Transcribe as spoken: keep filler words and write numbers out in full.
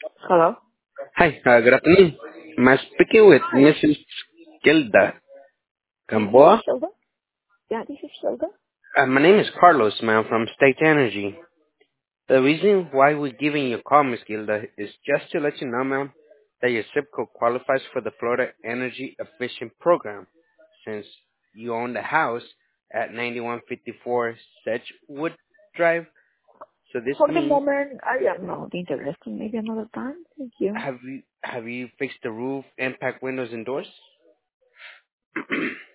Hello? Hi, uh, good afternoon. Am I speaking with Hi. Missus Gilda Yeah, this is Gamboa? Shilda. Yeah, this is Shilda. Uh, my name is Carlos, ma'am, from State Energy. The reason why we're giving you a call, Miss Gilda, is just to let you know, ma'am, that your zip code qualifies for the Florida Energy Efficient Program, since you own the house at ninety-one fifty-four Sedgewood Drive. So this For the means, moment, I am not interested. Maybe another time. Thank you. have you have you fixed the roof, impact windows, and doors?